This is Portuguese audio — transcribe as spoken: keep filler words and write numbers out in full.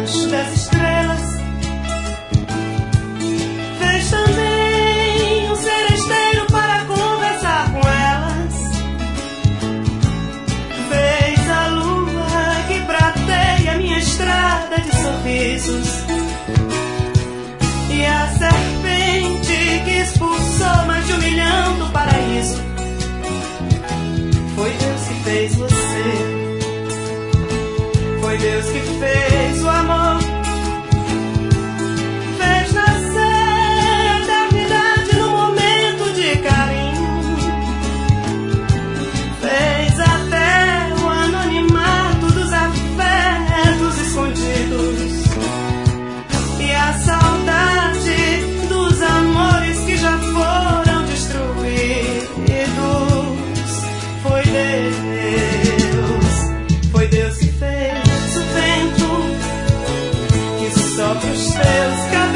debaixo das estrelas. Fez também um seresteiro para conversar com elas. Fez a lua que prateia minha estrada de sorrisos. E a serpente que expulsou mais de um milhão do paraíso. Foi Deus que fez você. Foi Deus que fez o amor. Fez nascer a eternidade no momento de carinho. Fez até o anonimato dos afetos escondidos. E a saudade dos amores que já foram destruídos. Foi Deus, foi Deus que fez o vento que sopra os seus cabelos.